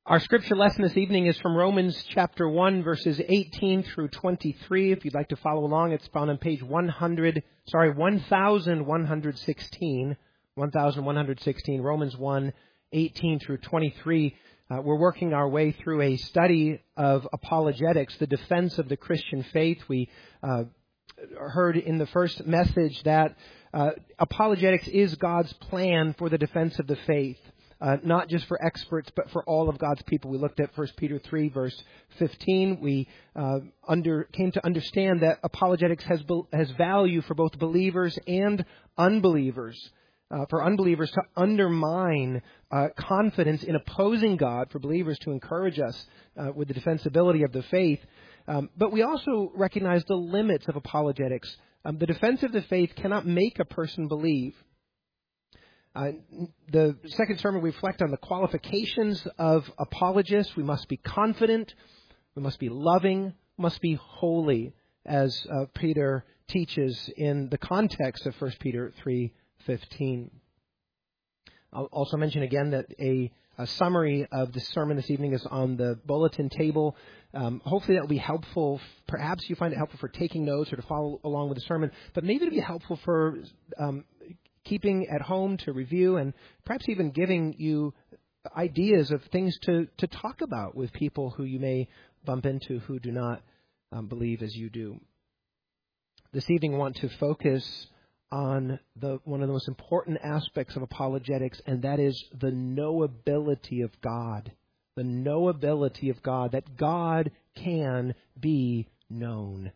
Our scripture lesson this evening is from Romans chapter 1, verses 18 through 23. If you'd like to follow along, it's found on page 1116, Romans 1, 18 through 23. We're working our way through a study of apologetics, the defense of the Christian faith. We heard in the first message that apologetics is God's plan for the defense of the faith. Not just for experts, but for all of God's people. We looked at 1 Peter 3, verse 15. We came to understand that apologetics has value for both believers and unbelievers. For unbelievers to undermine confidence in opposing God, for believers to encourage us with the defensibility of the faith. But we also recognize the limits of apologetics. The defense of the faith cannot make a person believe. The second sermon, we reflect on the qualifications of apologists. We must be confident, we must be loving, must be holy, as Peter teaches in the context of 1 Peter 3:15. I'll also mention again that a summary of the sermon this evening is on the bulletin table. Hopefully that will be helpful. Perhaps you find it helpful for taking notes or to follow along with the sermon, but maybe it'll be helpful for keeping at home to review and perhaps even giving you ideas of things to talk about with people who you may bump into who do not believe as you do. This evening I want to focus on one of the most important aspects of apologetics, and that is the knowability of God. The knowability of God, that God can be known.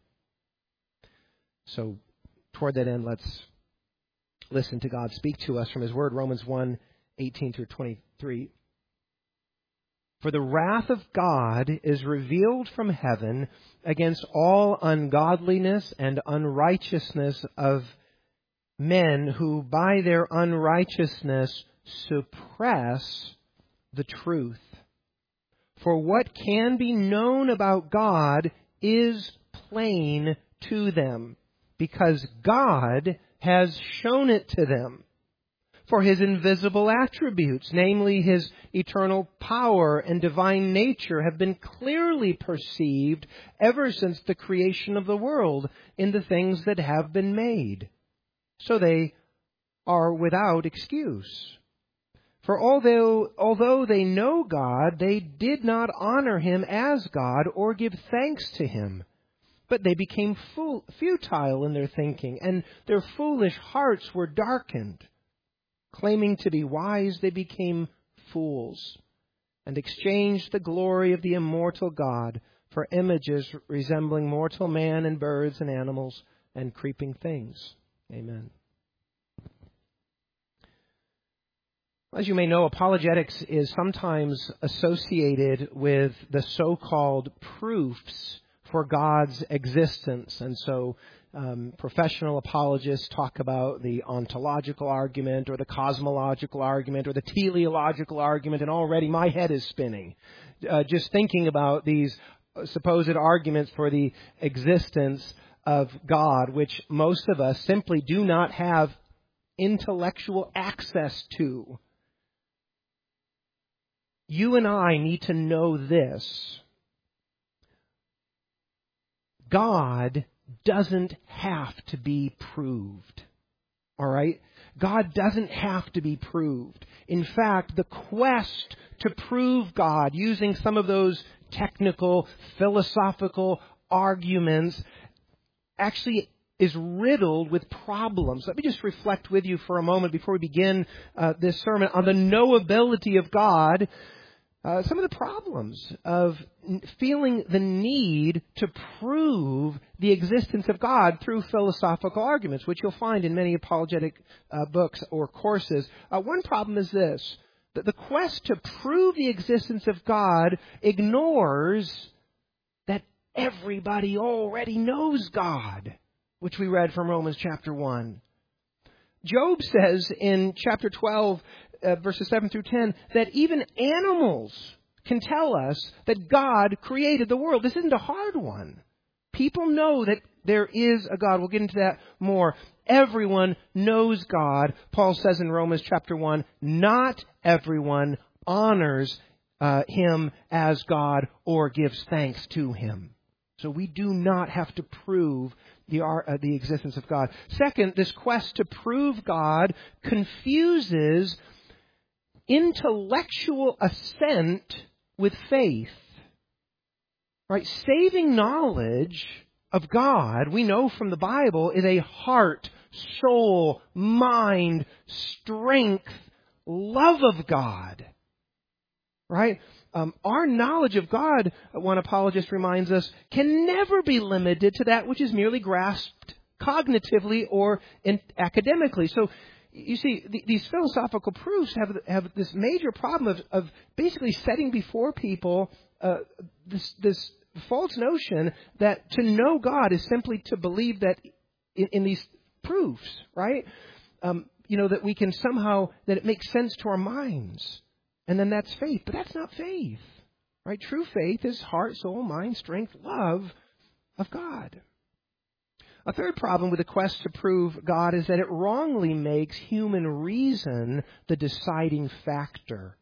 So toward that end, let's listen to God speak to us from His Word, Romans 1, 18 through 23. For the wrath of God is revealed from heaven against all ungodliness and unrighteousness of men who by their unrighteousness suppress the truth. For what can be known about God is plain to them, because God has shown it to them. For His invisible attributes, namely His eternal power and divine nature, have been clearly perceived ever since the creation of the world in the things that have been made. So they are without excuse. For although they know God, they did not honor Him as God or give thanks to Him. But they became futile in their thinking, and their foolish hearts were darkened. Claiming to be wise, they became fools, and exchanged the glory of the immortal God for images resembling mortal man and birds and animals and creeping things. Amen. As you may know, apologetics is sometimes associated with the so-called proofs for God's existence. And so professional apologists talk about the ontological argument or the cosmological argument or the teleological argument, and already my head is spinning just thinking about these supposed arguments for the existence of God, which most of us simply do not have intellectual access to. You and I need to know this. God doesn't have to be proved. All right? God doesn't have to be proved. In fact, the quest to prove God using some of those technical, philosophical arguments actually is riddled with problems. Let me just reflect with you for a moment before we begin this sermon on the knowability of God. Some of the problems of feeling the need to prove the existence of God through philosophical arguments, which you'll find in many apologetic books or courses. One problem is this, that the quest to prove the existence of God ignores that everybody already knows God, which we read from Romans chapter 1. Job says in chapter 12, verses 7 through 10, that even animals can tell us that God created the world. This isn't a hard one. People know that there is a God. We'll get into that more. Everyone knows God. Paul says in Romans chapter 1, not everyone honors Him as God or gives thanks to Him. So we do not have to prove the existence of God. Second, this quest to prove God confuses intellectual assent with faith. Right? Saving knowledge of God, we know from the Bible, is a heart, soul, mind, strength, love of God. Right? Our knowledge of God, one apologist reminds us, can never be limited to that which is merely grasped cognitively or academically. So, you see, these philosophical proofs have this major problem of basically setting before people this false notion that to know God is simply to believe that in these proofs, right? That we can somehow, that it makes sense to our minds. And then that's faith. But that's not faith, right? True faith is heart, soul, mind, strength, love of God. A third problem with the quest to prove God is that it wrongly makes human reason the deciding factor.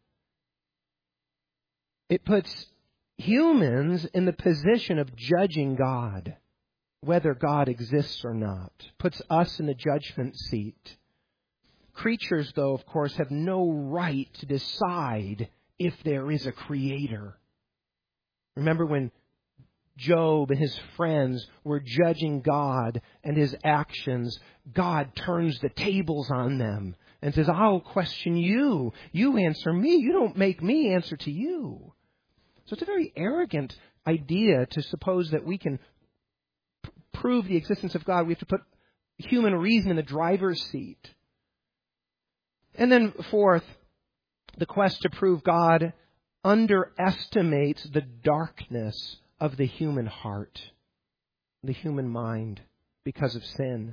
It puts humans in the position of judging God, whether God exists or not. Puts us in the judgment seat. Creatures, though, of course, have no right to decide if there is a creator. Remember when Job and his friends were judging God and His actions, God turns the tables on them and says, I'll question you. You answer me. You don't make me answer to you. So it's a very arrogant idea to suppose that we can prove the existence of God. We have to put human reason in the driver's seat. And then fourth, the quest to prove God underestimates the darkness of the human heart, the human mind, because of sin.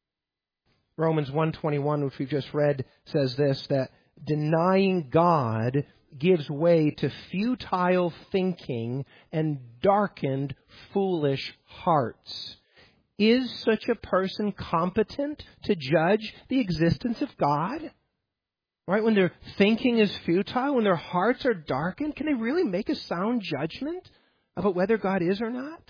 Romans 1:21, which we've just read, says this, that denying God gives way to futile thinking and darkened, foolish hearts. Is such a person competent to judge the existence of God? Right? When their thinking is futile, when their hearts are darkened, can they really make a sound judgment about whether God is or not?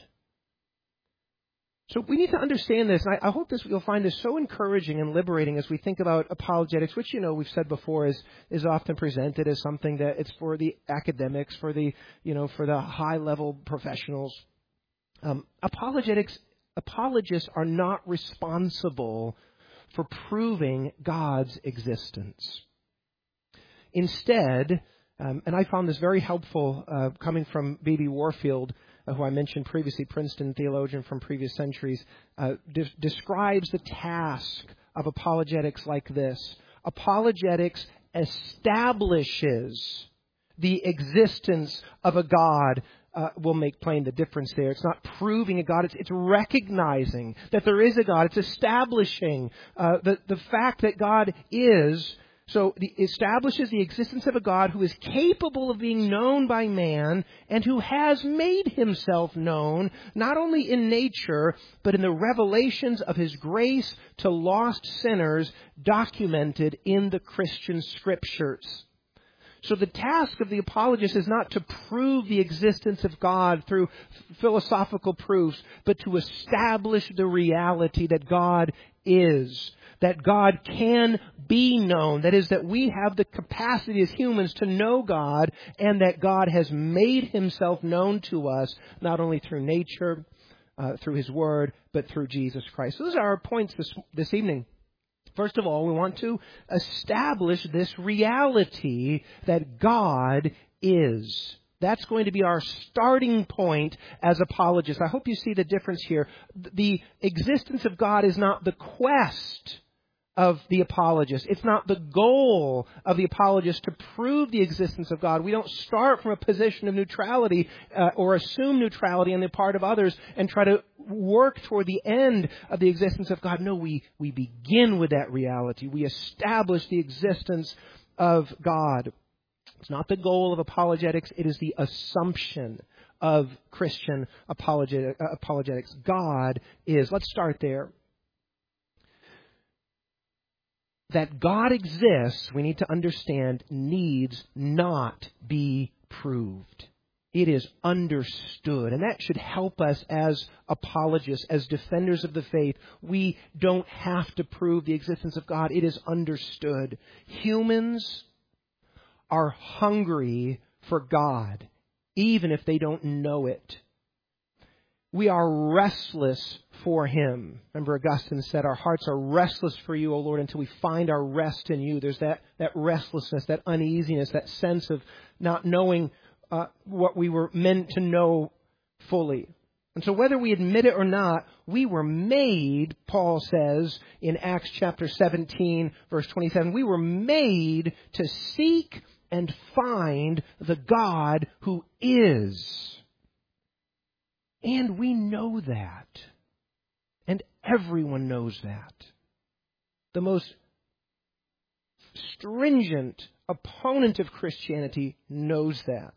So we need to understand this. And I hope you'll find this so encouraging and liberating as we think about apologetics, which, we've said before is often presented as something that it's for the academics, for the high-level professionals. Apologists are not responsible for proving God's existence. Instead, and I found this very helpful coming from B.B. Warfield, who I mentioned previously, Princeton theologian from previous centuries, describes the task of apologetics like this. Apologetics establishes the existence of a God. Will make plain the difference there. It's not proving a God. It's recognizing that there is a God. It's establishing the fact that God is. So it establishes the existence of a God who is capable of being known by man and who has made Himself known not only in nature but in the revelations of His grace to lost sinners documented in the Christian Scriptures. So the task of the apologist is not to prove the existence of God through philosophical proofs, but to establish the reality that God is, that God can be known. That is, that we have the capacity as humans to know God, and that God has made Himself known to us, not only through nature, through His Word, but through Jesus Christ. So those are our points this evening. First of all, we want to establish this reality that God is. That's going to be our starting point as apologists. I hope you see the difference here. The existence of God is not the quest of the apologist. It's not the goal of the apologist to prove the existence of God. We don't start from a position of neutrality or assume neutrality on the part of others and try to work toward the end of the existence of God. No, we begin with that reality. We establish the existence of God. It's not the goal of apologetics. It is the assumption of Christian apologetics. God is. Let's start there. That God exists, we need to understand, needs not be proved. It is understood. And that should help us as apologists, as defenders of the faith. We don't have to prove the existence of God. It is understood. Humans are hungry for God, even if they don't know it. We are restless for Him. Remember, Augustine said, our hearts are restless for you, O Lord, until we find our rest in you. There's that restlessness, that uneasiness, that sense of not knowing what we were meant to know fully. And so whether we admit it or not, we were made, Paul says in Acts chapter 17, verse 27, we were made to seek and find the God who is. And we know that. And everyone knows that. The most stringent opponent of Christianity knows that.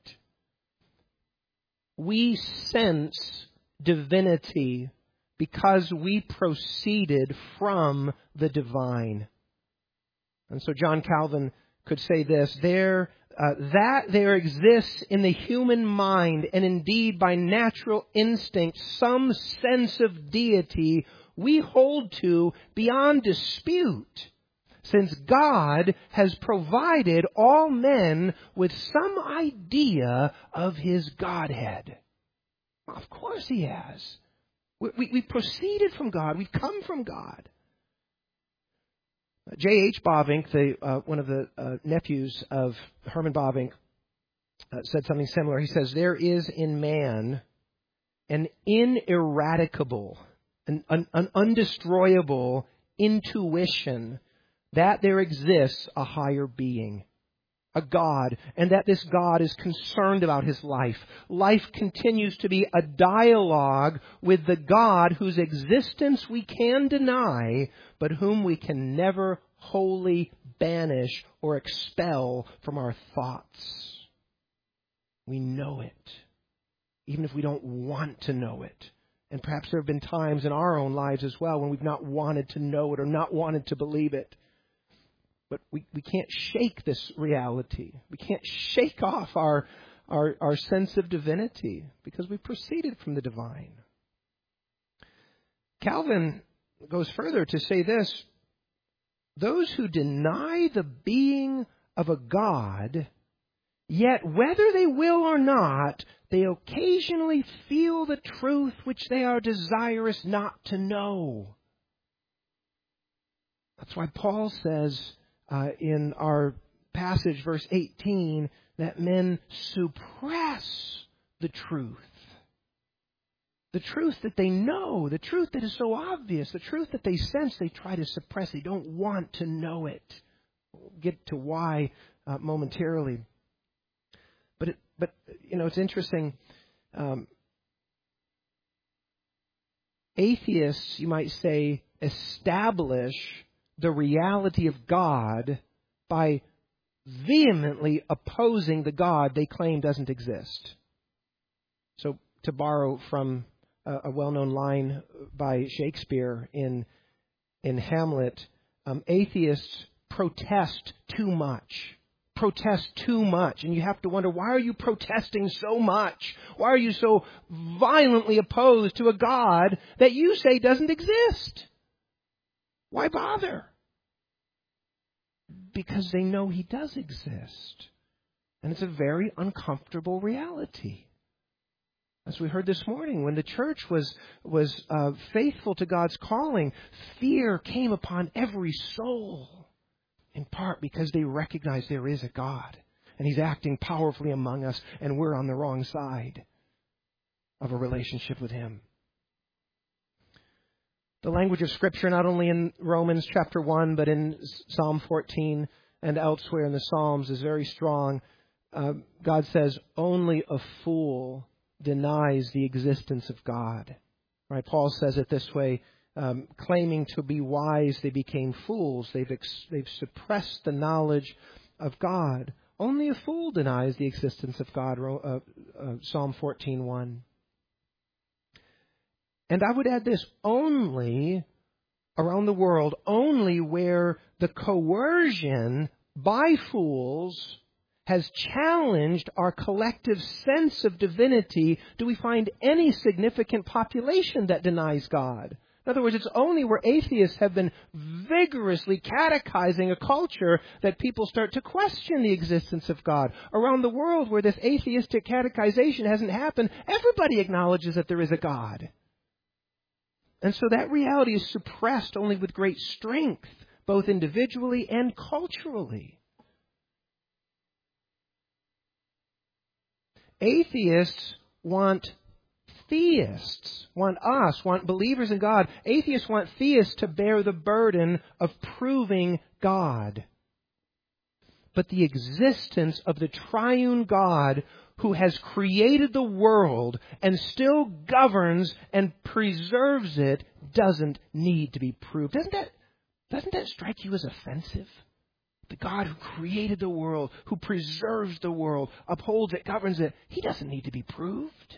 We sense divinity because we proceeded from the divine. And so John Calvin could say this, that there exists in the human mind, and indeed by natural instinct, some sense of deity we hold to beyond dispute, since God has provided all men with some idea of His Godhead. Of course He has. We proceeded from God. We've come from God. J.H. Bavinck, one of the nephews of Herman Bavinck, said something similar. He says, there is in man an ineradicable, an undestroyable intuition that there exists a higher being, a God, and that this God is concerned about his life. Life continues to be a dialogue with the God whose existence we can deny, but whom we can never wholly banish or expel from our thoughts. We know it, even if we don't want to know it. And perhaps there have been times in our own lives as well when we've not wanted to know it or not wanted to believe it. But we can't shake this reality. We can't shake off our sense of divinity because we proceeded from the divine. Calvin goes further to say this, those who deny the being of a God, yet whether they will or not, they occasionally feel the truth which they are desirous not to know. That's why Paul says in our passage, verse 18, that men suppress the truth. The truth that they know, the truth that is so obvious, the truth that they sense, they try to suppress. They don't want to know it. We'll get to why momentarily. But it's interesting. Atheists, you might say, establish the reality of God by vehemently opposing the God they claim doesn't exist. So, to borrow from a well-known line by Shakespeare in Hamlet, atheists protest too much. Protest too much. And you have to wonder, why are you protesting so much? Why are you so violently opposed to a God that you say doesn't exist? Why bother? Because they know He does exist. And it's a very uncomfortable reality. As we heard this morning, when the church was faithful to God's calling, fear came upon every soul, in part because they recognize there is a God, and He's acting powerfully among us, and we're on the wrong side of a relationship with Him. The language of Scripture, not only in Romans chapter 1, but in Psalm 14 and elsewhere in the Psalms, is very strong. God says, only a fool denies the existence of God. Right? Paul says it this way, claiming to be wise, they became fools. They've suppressed the knowledge of God. Only a fool denies the existence of God, Psalm 14:1. And I would add this, only around the world, only where the coercion by fools has challenged our collective sense of divinity, do we find any significant population that denies God? In other words, it's only where atheists have been vigorously catechizing a culture that people start to question the existence of God. Around the world where this atheistic catechization hasn't happened, everybody acknowledges that there is a God. And so that reality is suppressed only with great strength, both individually and culturally. Atheists want theists, want believers in God. Atheists want theists to bear the burden of proving God. But the existence of the triune God who has created the world and still governs and preserves it doesn't need to be proved. Doesn't that strike you as offensive? The God who created the world, who preserves the world, upholds it, governs it, He doesn't need to be proved.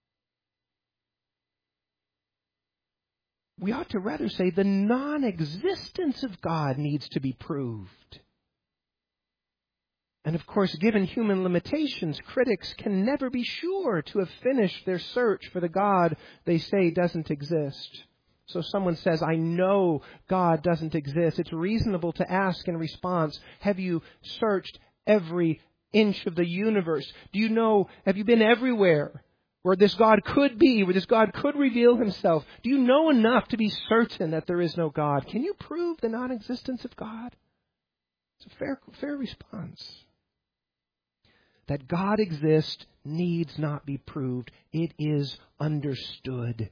We ought to rather say the non-existence of God needs to be proved. And of course, given human limitations, critics can never be sure to have finished their search for the God they say doesn't exist. So if someone says, I know God doesn't exist, it's reasonable to ask in response, have you searched every inch of the universe? Have you been everywhere where this God could be, where this God could reveal Himself? Do you know enough to be certain that there is no God? Can you prove the non-existence of God? It's a fair response. That God exists needs not be proved. It is understood.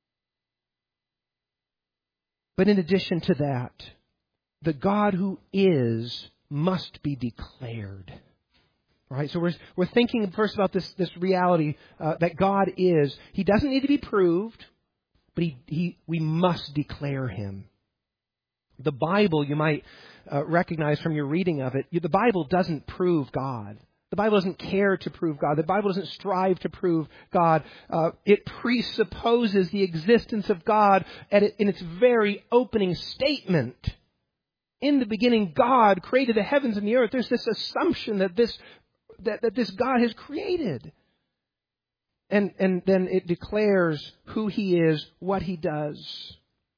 But in addition to that, the God who is must be declared. Right? So we're thinking first about this reality that God is. He doesn't need to be proved, but we must declare Him. The Bible, you might recognize from your reading of it, the Bible doesn't prove God. The Bible doesn't care to prove God. The Bible doesn't strive to prove God. It presupposes the existence of God in its very opening statement. In the beginning, God created the heavens and the earth. There's this assumption that this God has created. And then it declares who He is, what He does.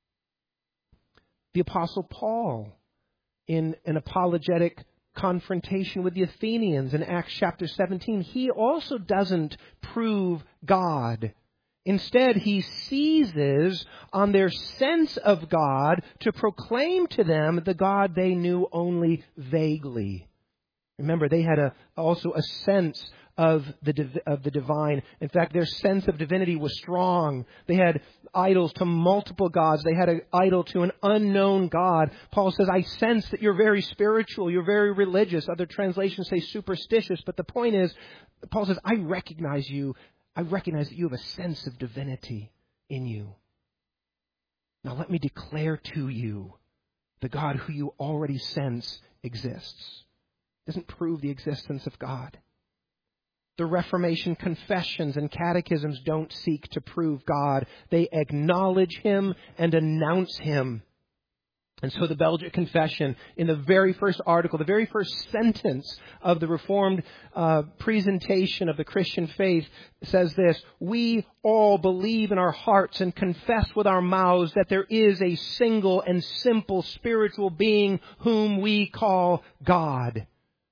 The Apostle Paul, in an apologetic confrontation with the Athenians in Acts chapter 17, he also doesn't prove God. Instead, he seizes on their sense of God to proclaim to them the God they knew only vaguely. Remember, they had also a sense of the divine. In fact, their sense of divinity was strong. They had idols to multiple gods. They had an idol to an unknown God. Paul says, I sense that you're very spiritual, you're very religious. Other translations say superstitious. But the point is, Paul says, I recognize that you have a sense of divinity in you. Now let me declare to you the God who you already sense exists. Doesn't prove the existence of God. The Reformation confessions and catechisms don't seek to prove God. They acknowledge Him and announce Him. And so the Belgic Confession, in the very first article, the very first sentence of the Reformed presentation of the Christian faith says this: we all believe in our hearts and confess with our mouths that there is a single and simple spiritual being whom we call God.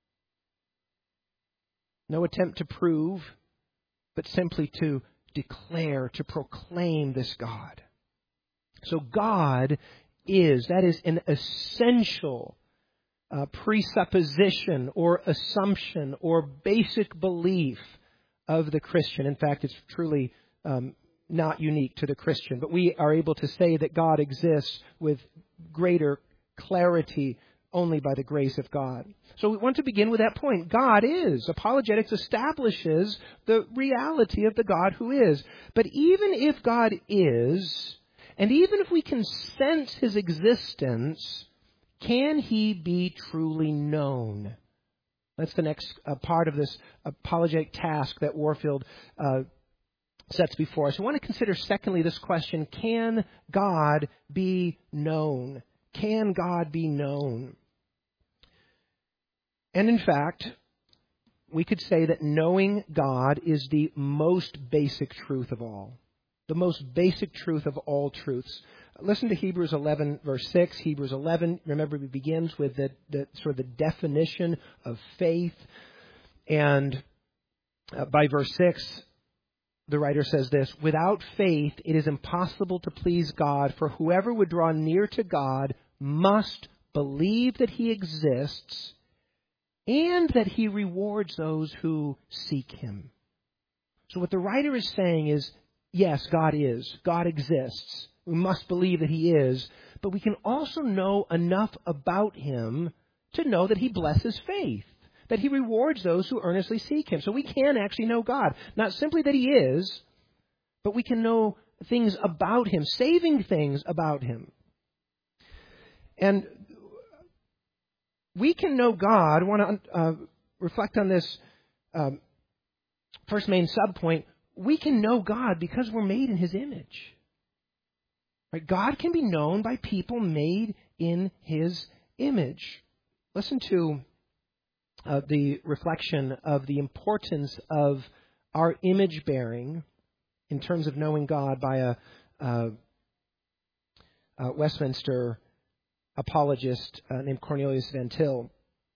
No attempt to prove, but simply to declare, to proclaim this God. So God is, that is an essential presupposition or assumption or basic belief of the Christian. In fact, it's truly not unique to the Christian, but we are able to say that God exists with greater clarity only by the grace of God. So we want to begin with that point. God is. Apologetics establishes the reality of the God who is. But even if God is, and even if we can sense His existence, can He be truly known? That's the next part of this apologetic task that Warfield sets before us. We want to consider, secondly, this question: can God be known? Can God be known? And in fact, we could say that knowing God is the most basic truth of all. The most basic truth of all truths. Listen to Hebrews 11, verse 6. Hebrews 11, remember, it begins with the sort of the definition of faith. And by verse 6, the writer says this: without faith, it is impossible to please God, for whoever would draw near to God must believe that He exists and that He rewards those who seek Him. So what the writer is saying is, yes, God is. God exists. We must believe that He is. But we can also know enough about Him to know that He blesses faith, that He rewards those who earnestly seek Him. So we can actually know God. Not simply that He is, but we can know things about Him, saving things about Him. And we can know God. I want to reflect on this first main subpoint. We can know God because we're made in His image. Right? God can be known by people made in His image. Listen to the reflection of the importance of our image bearing in terms of knowing God by a Westminster apologist named Cornelius Van Til.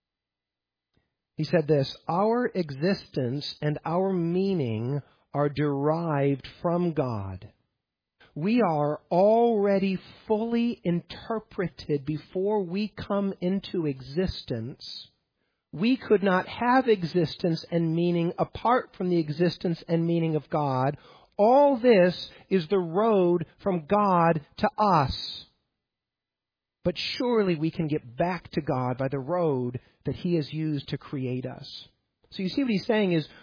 He said this: our existence and our meaning are derived from God. We are already fully interpreted before we come into existence. We could not have existence and meaning apart from the existence and meaning of God. All this is the road from God to us. But surely we can get back to God by the road that He has used to create us. So you see what he's saying is,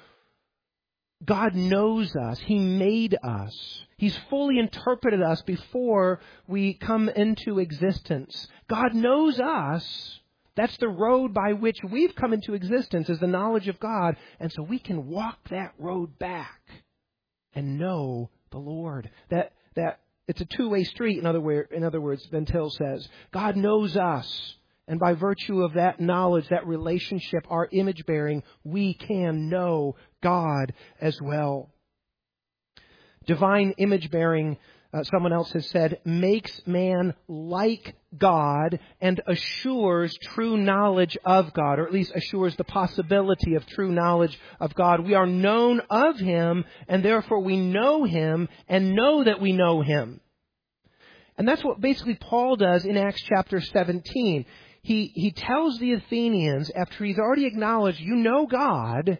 God knows us. He made us. He's fully interpreted us before we come into existence. God knows us. That's the road by which we've come into existence, is the knowledge of God. And so we can walk that road back and know the Lord. That it's a two-way street, in other words, Van Til says. God knows us. And by virtue of that knowledge, that relationship, our image bearing, we can know God as well. Divine image bearing, someone else has said, makes man like God and assures true knowledge of God, or at least assures the possibility of true knowledge of God. We are known of Him, and therefore we know Him and know that we know Him. And that's what basically Paul does in Acts chapter 17. He tells the Athenians, after he's already acknowledged, you know God,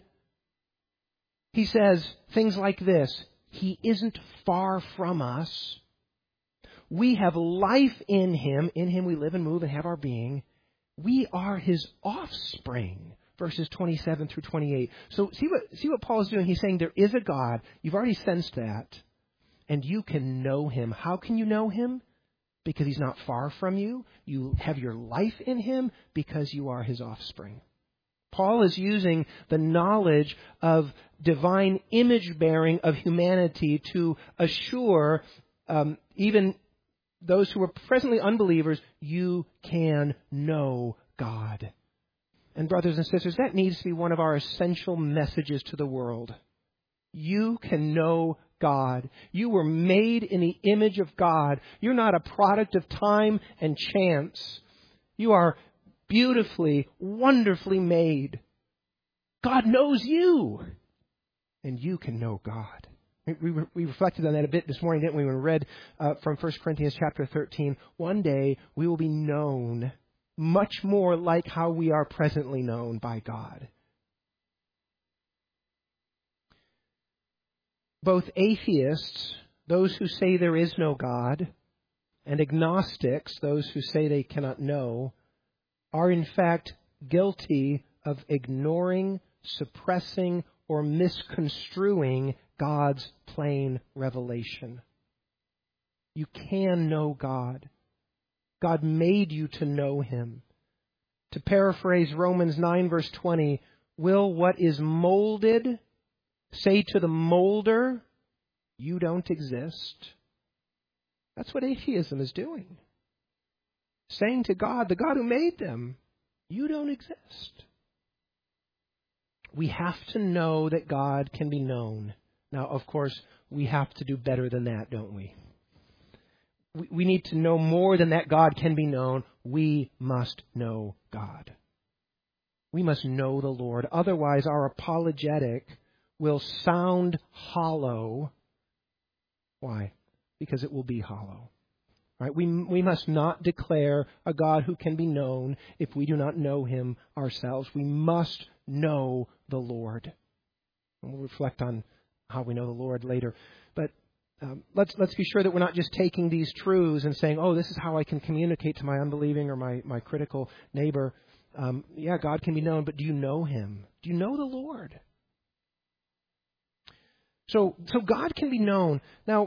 he says things like this: He isn't far from us. We have life in Him. In Him we live and move and have our being. We are His offspring. Verses 27 through 28. So see what Paul is doing. He's saying there is a God. You've already sensed that. And you can know Him. How can you know Him? Because He's not far from you. You have your life in Him because you are His offspring. Paul is using the knowledge of divine image bearing of humanity to assure even those who are presently unbelievers, you can know God. And brothers and sisters, that needs to be one of our essential messages to the world. You can know God. You were made in the image of God. You're not a product of time and chance. You are beautifully, wonderfully made. God knows you. And you can know God. We reflected on that a bit this morning, didn't we, when we read from 1 Corinthians chapter 13. One day we will be known much more like how we are presently known by God. Both atheists, those who say there is no God, and agnostics, those who say they cannot know, are in fact guilty of ignoring, suppressing, or misconstruing God's plain revelation. You can know God. God made you to know Him. To paraphrase Romans 9 verse 20, will what is molded say to the molder, you don't exist? That's what atheism is doing. Saying to God, the God who made them, you don't exist. We have to know that God can be known. Now, of course, we have to do better than that, don't we? We need to know more than that God can be known. We must know God. We must know the Lord. Otherwise, our apologetic will sound hollow. Why? Because it will be hollow. Right? We must not declare a God who can be known if we do not know Him ourselves. We must know the Lord. And we'll reflect on how we know the Lord later. But let's be sure that we're not just taking these truths and saying, oh, this is how I can communicate to my unbelieving or my critical neighbor. Yeah, God can be known, but do you know Him? Do you know the Lord? So God can be known. Now,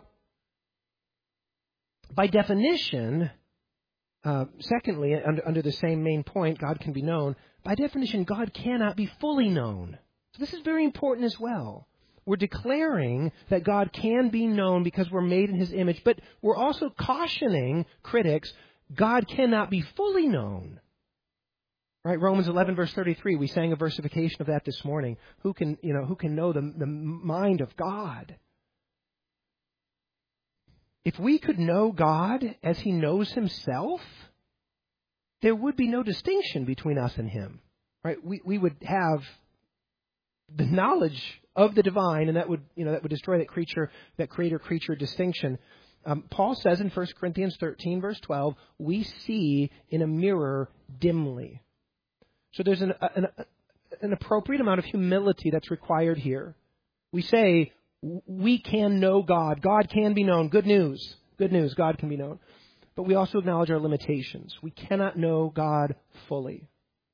by definition, secondly, under the same main point, God can be known. By definition, God cannot be fully known. So this is very important as well. We're declaring that God can be known because we're made in His image, but we're also cautioning critics, God cannot be fully known. Right? Romans 11, verse 33, we sang a versification of that this morning. Who can know the mind of God? If we could know God as He knows Himself, there would be no distinction between us and Him. Right? We would have the knowledge of the divine, and that would destroy that creator-creature distinction. Paul says in 1 Corinthians 13, verse 12, we see in a mirror dimly. So there's an appropriate amount of humility that's required here. We say we can know God. God can be known. Good news. Good news. God can be known. But we also acknowledge our limitations. We cannot know God fully.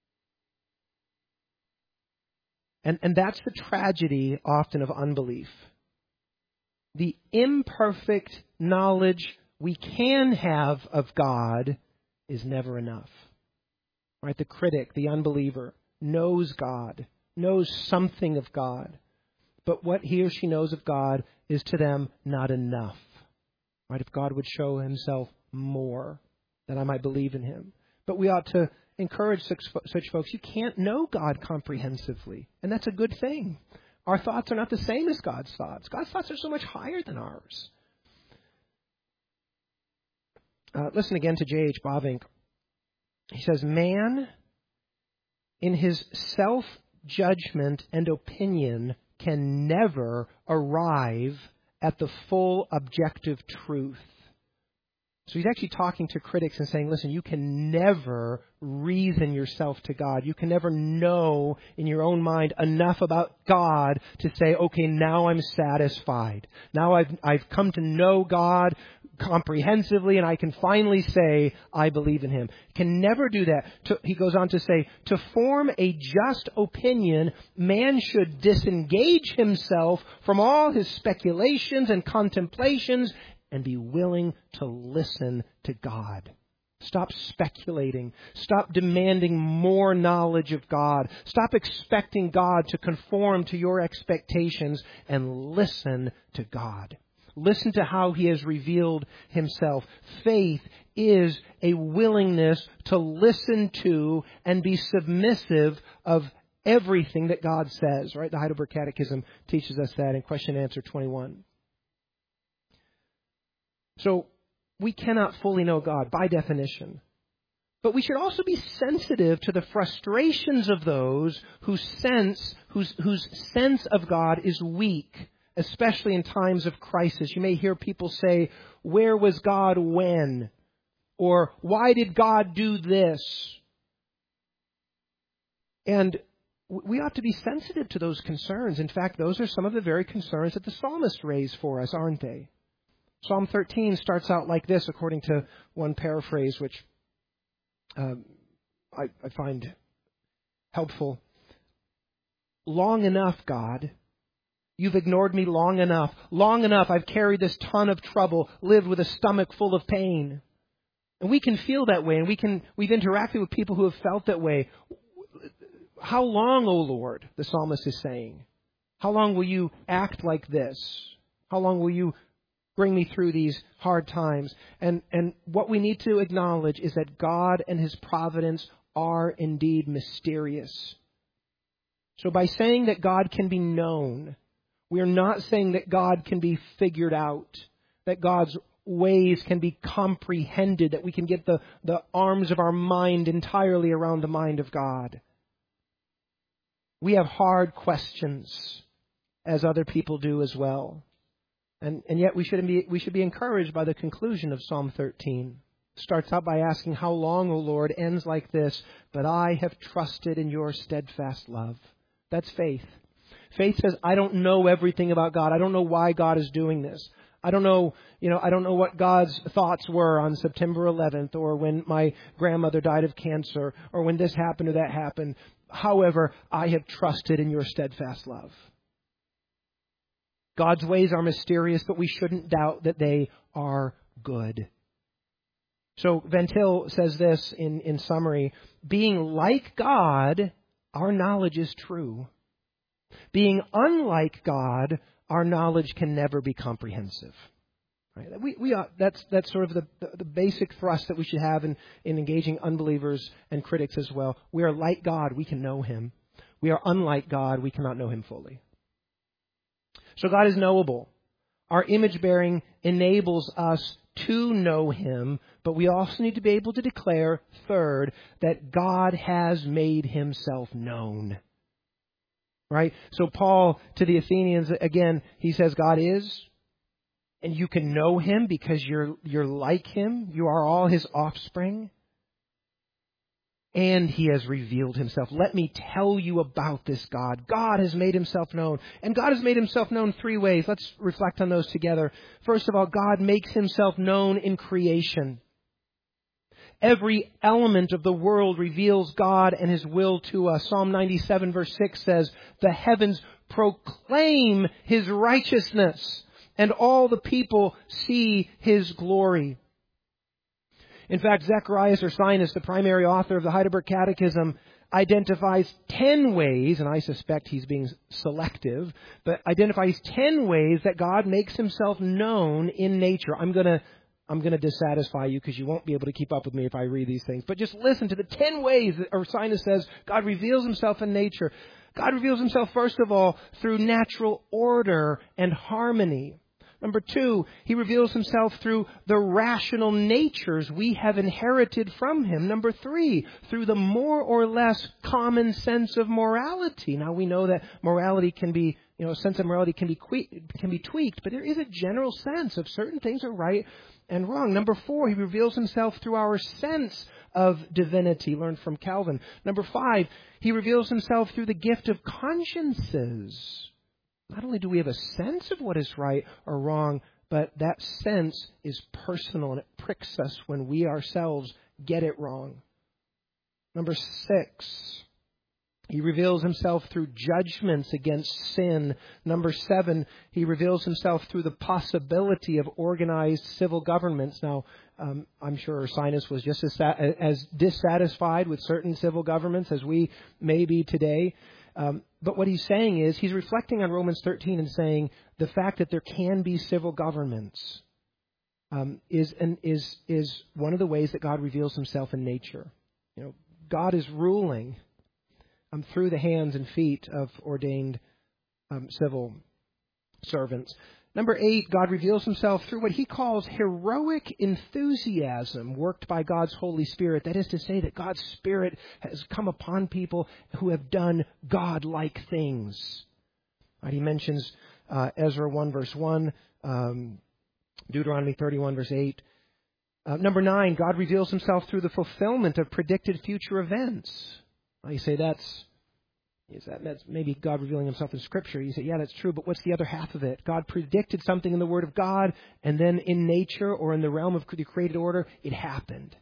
And that's the tragedy often of unbelief. The imperfect knowledge we can have of God is never enough. Right? The critic, the unbeliever, knows God, knows something of God. But what he or she knows of God is to them not enough. Right? If God would show Himself more, then I might believe in Him. But we ought to encourage such folks. You can't know God comprehensively, and that's a good thing. Our thoughts are not the same as God's thoughts. God's thoughts are so much higher than ours. Listen again to J.H. Bavinck. He says, man, in his self-judgment and opinion, can never arrive at the full objective truth. So he's actually talking to critics and saying, listen, you can never reason yourself to God. You can never know in your own mind enough about God to say, okay, now I'm satisfied. Now I've come to know God comprehensively, and I can finally say, I believe in Him. Can never do that. He goes on to say, to form a just opinion, man should disengage himself from all his speculations and contemplations and be willing to listen to God. Stop speculating. Stop demanding more knowledge of God. Stop expecting God to conform to your expectations and listen to God. Listen to how He has revealed Himself. Faith is a willingness to listen to and be submissive of everything that God says. Right? The Heidelberg Catechism teaches us that in question and answer 21. So we cannot fully know God by definition. But we should also be sensitive to the frustrations of those whose sense of God is weak, especially in times of crisis. You may hear people say, where was God when? Or why did God do this? And we ought to be sensitive to those concerns. In fact, those are some of the very concerns that the psalmist raised for us, aren't they? Psalm 13 starts out like this, according to one paraphrase, which I find helpful. Long enough, God. You've ignored me long enough. Long enough, I've carried this ton of trouble, lived with a stomach full of pain. And we can feel that way, and we've interacted with people who have felt that way. How long, O Lord, the psalmist is saying? How long will you act like this? How long will you bring me through these hard times? And what we need to acknowledge is that God and His providence are indeed mysterious. So by saying that God can be known, we are not saying that God can be figured out, that God's ways can be comprehended, that we can get the arms of our mind entirely around the mind of God. We have hard questions, as other people do as well. And yet we should be encouraged by the conclusion of Psalm 13. Starts out by asking, "How long, O Lord?" Ends like this, "But I have trusted in your steadfast love." That's faith. Faith says, I don't know everything about God. I don't know why God is doing this. I don't know what God's thoughts were on September 11th or when my grandmother died of cancer or when this happened or that happened. However, I have trusted in your steadfast love. God's ways are mysterious, but we shouldn't doubt that they are good. So Van Til says this in summary, being like God, our knowledge is true. Being unlike God, our knowledge can never be comprehensive. Right? That's sort of the basic thrust that we should have in engaging unbelievers and critics as well. We are like God, we can know Him. We are unlike God, we cannot know Him fully. So God is knowable. Our image bearing enables us to know Him, but we also need to be able to declare, third, that God has made Himself known. Right? So Paul to the Athenians, again, he says God is, and you can know Him because you're like Him. You are all His offspring. And He has revealed Himself. Let me tell you about this God. God has made Himself known. And God has made Himself known three ways. Let's reflect on those together. First of all, God makes Himself known in creation. Every element of the world reveals God and His will to us. Psalm 97 verse 6 says, "The heavens proclaim His righteousness, and all the people see His glory." In fact, Zacharias Ursinus, the primary author of the Heidelberg Catechism, identifies 10 ways, and I suspect he's being selective, but identifies 10 ways that God makes Himself known in nature. I'm going to dissatisfy you because you won't be able to keep up with me if I read these things. But just listen to the 10 ways that Ursinus says God reveals Himself in nature. God reveals Himself, first of all, through natural order and harmony. Number 2, He reveals Himself through the rational natures we have inherited from Him. Number 3, through the more or less common sense of morality. Now we know that morality can be, a sense of morality can be tweaked, but there is a general sense of certain things are right and wrong. Number 4, He reveals Himself through our sense of divinity, learned from Calvin. Number 5, He reveals Himself through the gift of consciences. Not only do we have a sense of what is right or wrong, but that sense is personal and it pricks us when we ourselves get it wrong. Number 6, He reveals Himself through judgments against sin. Number 7, He reveals Himself through the possibility of organized civil governments. Now, I'm sure Ursinus was just as dissatisfied with certain civil governments as we may be today. But what he's saying is, he's reflecting on Romans 13 and saying the fact that there can be civil governments is one of the ways that God reveals Himself in nature. God is ruling through the hands and feet of ordained civil servants. Number 8, God reveals Himself through what He calls heroic enthusiasm worked by God's Holy Spirit. That is to say that God's Spirit has come upon people who have done God-like things. Right, he mentions Ezra 1 verse 1, Deuteronomy 31 verse 8. Number 9, God reveals Himself through the fulfillment of predicted future events. You say that's maybe God revealing Himself in Scripture. You say, yeah, that's true, but what's the other half of it? God predicted something in the Word of God, and then in nature or in the realm of the created order, it happened.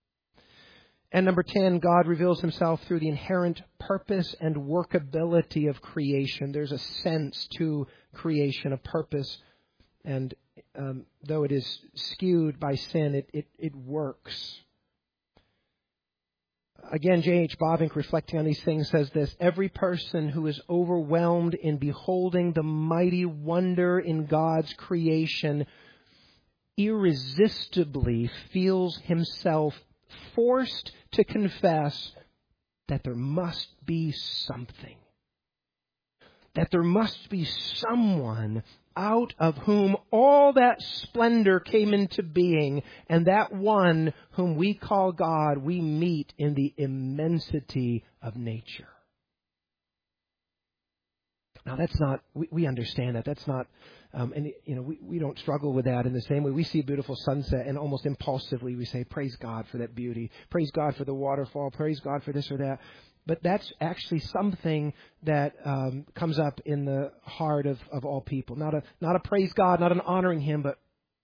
And number 10, God reveals Himself through the inherent purpose and workability of creation. There's a sense to creation, a purpose, and though it is skewed by sin, it works. Again, J.H. Bavinck, reflecting on these things, says this: every person who is overwhelmed in beholding the mighty wonder in God's creation irresistibly feels himself forced to confess that there must be something. that there must be someone out of whom all that splendor came into being, and that one whom we call God, we meet in the immensity of nature. Now that's not, we understand that. That's not, we don't struggle with that in the same way. We see a beautiful sunset and almost impulsively we say, praise God for that beauty. Praise God for the waterfall. Praise God for this or that. But that's actually something that comes up in the heart of all people. Not a praise God, not an honoring Him, but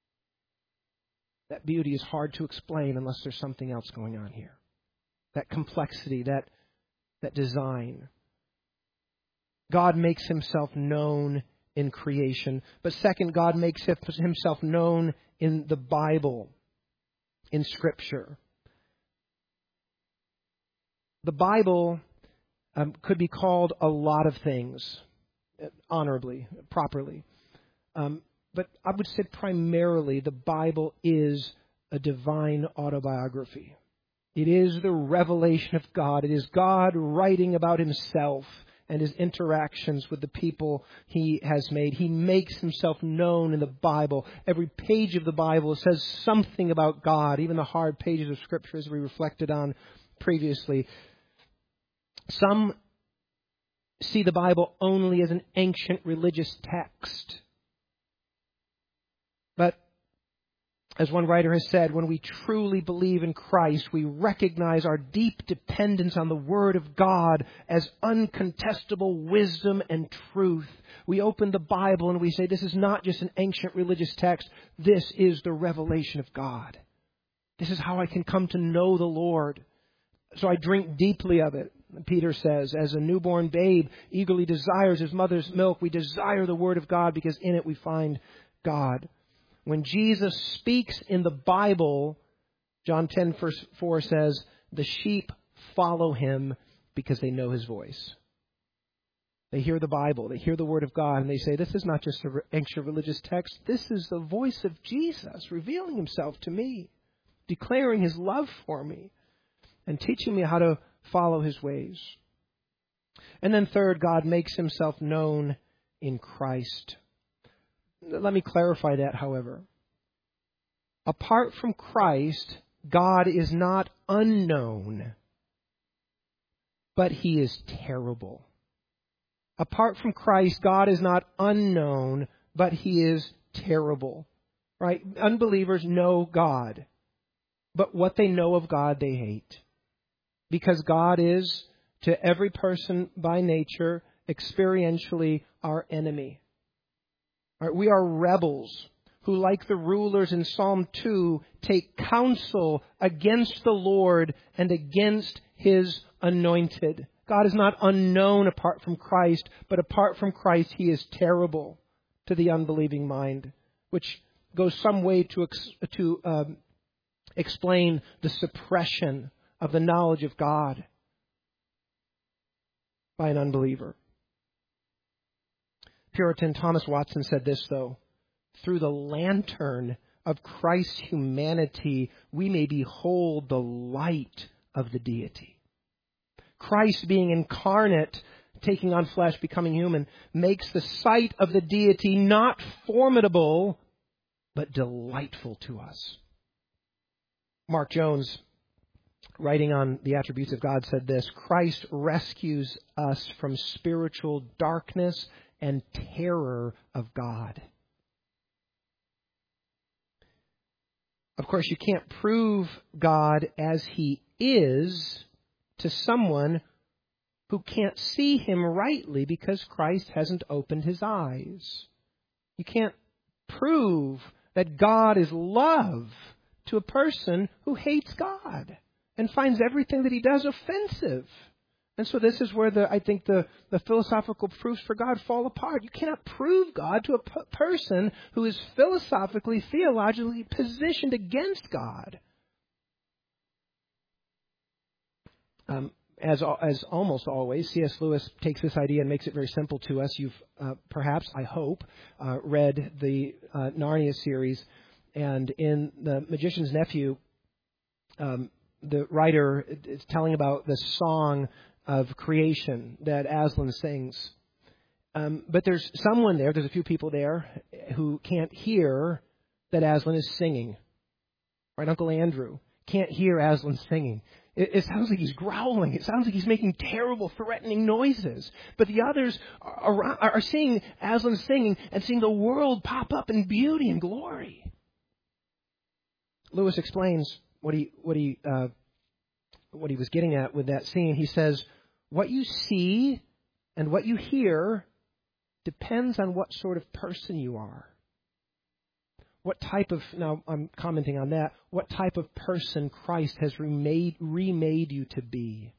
that beauty is hard to explain unless there's something else going on here. That complexity, that design. God makes Himself known in creation. But second, God makes Himself known in the Bible, in Scripture. The Bible could be called a lot of things, honorably, properly. But I would say primarily the Bible is a divine autobiography. It is the revelation of God. It is God writing about Himself and His interactions with the people He has made. He makes Himself known in the Bible. Every page of the Bible says something about God, even the hard pages of Scripture as we reflected on previously. Some see the Bible only as an ancient religious text. But as one writer has said, when we truly believe in Christ, we recognize our deep dependence on the Word of God as uncontestable wisdom and truth. We open the Bible and we say, this is not just an ancient religious text. This is the revelation of God. This is how I can come to know the Lord. So I drink deeply of it. Peter says, as a newborn babe eagerly desires his mother's milk, we desire the Word of God because in it we find God. When Jesus speaks in the Bible, John 10 verse 4 says, the sheep follow Him because they know His voice. They hear the Bible, they hear the Word of God, and they say, this is not just an ancient religious text. This is the voice of Jesus revealing Himself to me, declaring His love for me, and teaching me how to follow His ways. And then third, God makes Himself known in Christ. Let me clarify that, however. Apart from Christ, God is not unknown, but He is terrible. Apart from Christ, God is not unknown, but He is terrible. Right? Unbelievers know God, but what they know of God, they hate. Because God is, to every person by nature, experientially our enemy. Right? We are rebels who, like the rulers in Psalm 2, take counsel against the Lord and against His anointed. God is not unknown apart from Christ, but apart from Christ, He is terrible to the unbelieving mind, which goes some way to explain the suppression of the knowledge of God by an unbeliever. Puritan Thomas Watson said this, though. Through the lantern of Christ's humanity, we may behold the light of the deity. Christ being incarnate, taking on flesh, becoming human, makes the sight of the deity not formidable, but delightful to us. Mark Jones, writing on the attributes of God, said this: Christ rescues us from spiritual darkness and terror of God. Of course, you can't prove God as He is to someone who can't see Him rightly because Christ hasn't opened his eyes. You can't prove that God is love to a person who hates God and finds everything that He does offensive. And so this is where I think the philosophical proofs for God fall apart. You cannot prove God to a person who is philosophically, theologically positioned against God. As almost always, C.S. Lewis takes this idea and makes it very simple to us. You've perhaps, I hope, read the Narnia series. And in The Magician's Nephew, the writer is telling about the song of creation that Aslan sings. But there's someone there, there's a few people there who can't hear that Aslan is singing. Right, Uncle Andrew can't hear Aslan singing. It sounds like he's growling. It sounds like he's making terrible, threatening noises. But the others are seeing Aslan singing and seeing the world pop up in beauty and glory. Lewis explains what he was getting at with that scene. He says, what you see and what you hear depends on what sort of person you are. What type of, now I'm commenting on that, what type of person Christ has remade you to be.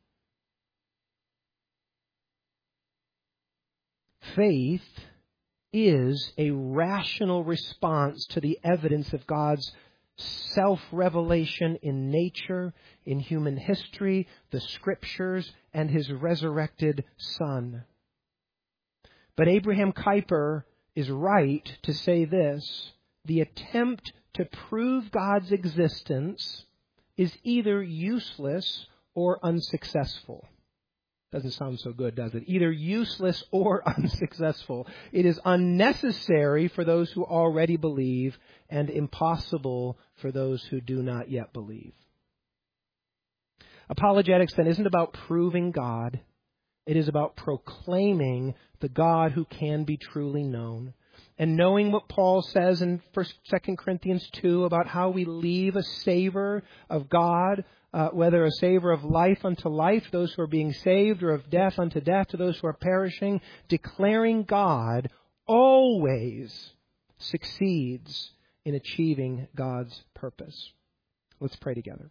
Faith is a rational response to the evidence of God's self-revelation in nature, in human history, the Scriptures, and His resurrected Son. But Abraham Kuyper is right to say this: the attempt to prove God's existence is either useless or unsuccessful. Doesn't sound so good, does it? Either useless or unsuccessful. It is unnecessary for those who already believe and impossible for those who do not yet believe. Apologetics then isn't about proving God. It is about proclaiming the God who can be truly known. And knowing what Paul says in 2 Corinthians 2 about how we leave a savor of God, whether a savor of life unto life, those who are being saved, or of death unto death to those who are perishing, declaring God always succeeds in achieving God's purpose. Let's pray together.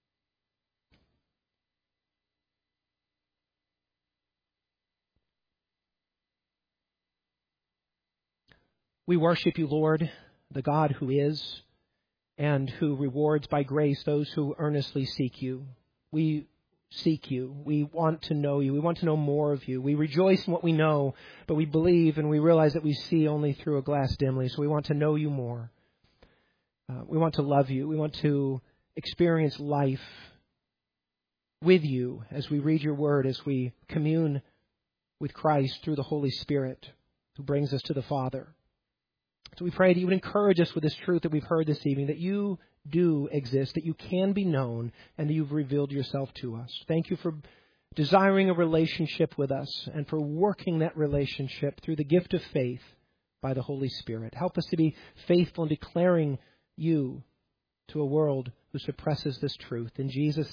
We worship you, Lord, the God who is and who rewards by grace those who earnestly seek you. We seek you. We want to know you. We want to know more of you. We rejoice in what we know, but we believe and we realize that we see only through a glass dimly, so we want to know you more. We want to love you. We want to experience life with you as we read your word, as we commune with Christ through the Holy Spirit who brings us to the Father. So we pray that you would encourage us with this truth that we've heard this evening, that you do exist, that you can be known, and that you've revealed yourself to us. Thank you for desiring a relationship with us and for working that relationship through the gift of faith by the Holy Spirit. Help us to be faithful in declaring you to a world who suppresses this truth. In Jesus'